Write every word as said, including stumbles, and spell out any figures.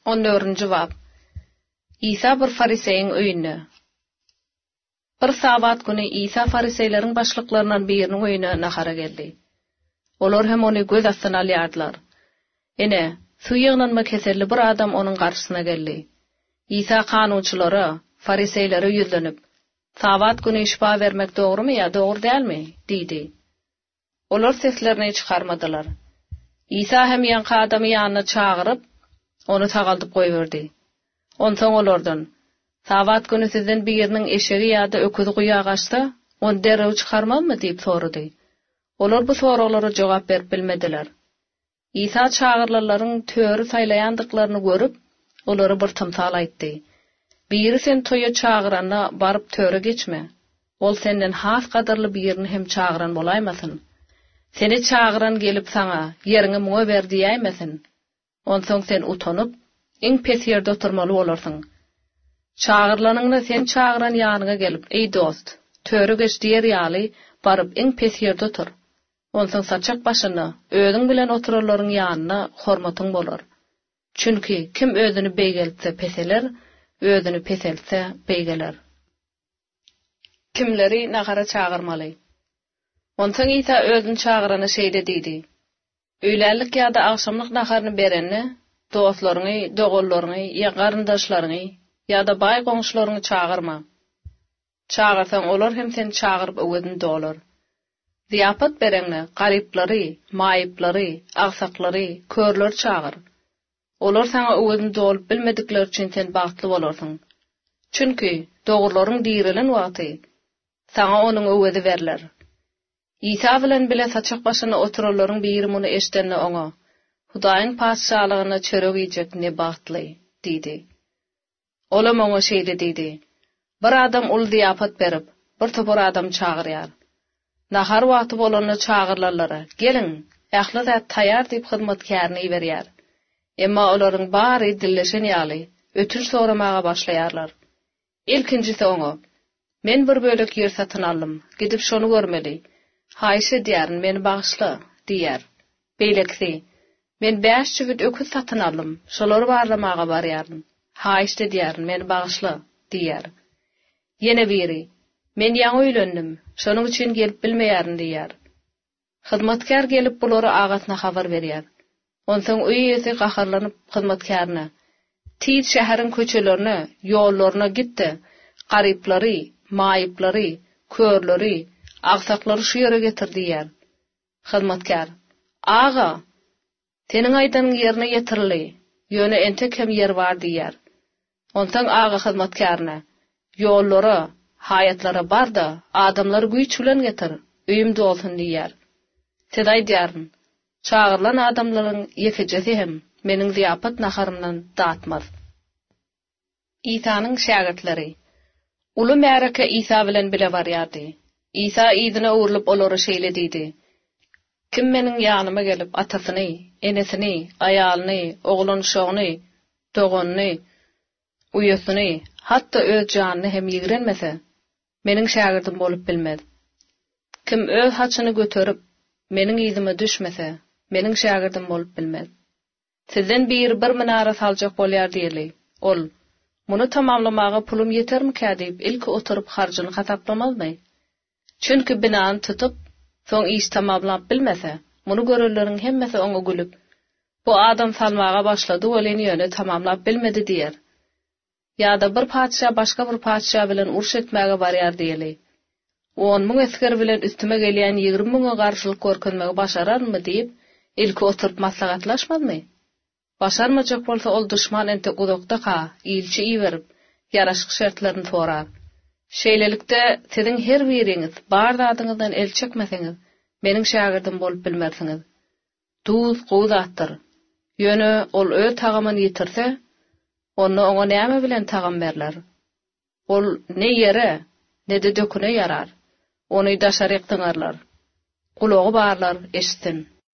on dördünci bab. İsa bir fariseyin öýünde. Bir sabat günü İsa fariseylerin başlıklarından birinin öýüne nahara geldi. Olar hem onu göz astyna alýardylar. Ene, suýygynanma keserli bir adam onun garşysyna geldi. İsa kanunçylara, fariseylere ýüzlenip, sabat günü işba vermek dogrymy ýa dogry dälmi? diýdi. Olar seslerini çykarmadylar. İsa hem ýanky adamy ýanyna çagyryp, onu tagaldyp goýberdi. Onsoň olardan, sabat günü sizden biriniň eşegi ýa-da öküzi guýa gaçsa, onu derrew çykarmammy diýip sorady. Olar bu soraglary jogap berip bilmediler. İsa çagyrlaryň töri saýlaýandyklaryny görüp, olary bir tymsal aýtdy. Biri sen toýa çagyrana baryp töre geçme. Ol senden has gadarly birini hem çagyran bolaýmasyn. Seni çagyran gelip saňa ýeriňi muňa berdi ýaýmasyn. Onsoň sen utanyp, iň pes ýerde oturmaly bolarsyň. Çagyrlanyňda sen çagyran ýanyňa gelip, ey dost, töre geç diýer ýaly baryp iň pes ýerde otur. Onsoň saçak başyny özüň bilen oturarlaryň ýanyna hormatyň bolar. Çünki kim özüni beýgeltse peseler, özüni peselse beýgeler. Kimleri nagara çagyrmaly? Onsoň Isa özüni çagyrany şeýle diýdi. Öýlenlik ýa-da akşamlyk naharyny bereni, dostlaryny, dogallaryny, ýa garyndaşlaryny, ýa-da baý goňşularyny çagyrma. Çagyrsaň olar hem seni çagyryp öwedin dolar. Ziyapat berenle garipleri, maýyplary, agsaklary, körler çagyr. Olar saňa öwedin dolup bilmedikleri üçin sen bagtly bolarsyň. Çünki dogurlaryň diýrilen wagty saňa onuň öwedi berler. İsa bilen bile saçak başyna oturarlaryň biri muny eşitende oňa, Hudaýyň paşşalygyna çörek ýejek ne bagtly, diýdi. Olam oňa şeýle diýdi. Bir adam ul ziyapat berip, bir topar adam çagyrýar. Nahar wagty bolanda çagyrlarlara, gelin, ähli zat taýýar diýip hyzmatkaryny berýär. Emma olaryň bary dilleşen ýaly, ötünç soramaga başlaýarlar. Ilkincisi oňa, men bir bölek ýer satyn aldym, gidip şonu görmeli. Haýşe diýärin, meni bagyşla, diýär. Beýlekse, men beş çübüt öküz satyn aldym, şolary barlamaga barýaryn. Haýşe diýärin, meni bagyşla, diýär. Ýene biri, men ýaňy öýlendim, şonuň üçin gelip bilmeýärin diýär. Hyzmatkar gelip bulary agasyna habar berýär. Onsoň öýesi gaharlanyp hyzmatkaryna, "Tiz şäheriň köçelerine, ýollaryna gitdi. Garyplary, maýyplary, körleri, agsaklary şu ýere getir" diýär. Hyzmatkar: "Aga, seniň aýdanyň ýerine getirildi. Ýöne ente kem ýer bar" diýär. Onsoň aga hyzmatkaryna: "Ýollara, hayatlara bar da, adamlary güýç bilen getir, öýümde bolsun" diýär. Sedaý diýärin, çagyrlan adamlaryň ýekejesi hem meniň ziyapat naharymdan datmaz. İsa'nyň şagirdleri. Uly märeke İsa bilen bile barýardy. İsa ýzyna urulyp olary şeýle diýdi. Kim meniň ýanyma gelip atasyny, enesini, aýalyny, oglany şoňy, doganyny, uýasyny, hatda öz janyny hem ýigrenmese, meniň şagirdim bolup bilmez. Kim öz haçyny göterip meniň ýzyma düşmese, meniň şagirdim bolup bilmez. Sizden bir bir menara saljak bolýar diýeli. Ol, muny tamamlamaga pulum ýetermi kädip ilki oturup harjyny hasaplamazmy? Çünki binany tutup, soň iş tamamlap bilmese, muny görenleriň hemmesi oňa gülüp, bu adam salmaga başlady, welin ýöne tamamlap bilmedi diýer. Ýa-da bir padşa başga bir padşa bilen uruş etmäge barýar diýeli. on muň esker bilen üstüme gelýän ýigrim muňa garşylyk görkezmegi başararmy diýip, ilki oturup maslahatlaşmazmy? Başarmajak bolsa ol düşman ente gudokda ka, ilçi iýerip, ýaraşyk şertlerini sorar. Şeýlelikde siziň her biriňiz bar zadyňyzdan el çekmeseňiz, meniň şagirdim bolup bilmersiňiz. Duz gowdatdyr. Ýöne ol öz tagamyny ýitirse, onu oňa näme bilen tagam berler? Ol ne ýere, ne de döküne yarar. Onu daşaryk tıňarlar. Kulagy barlar eşitsin.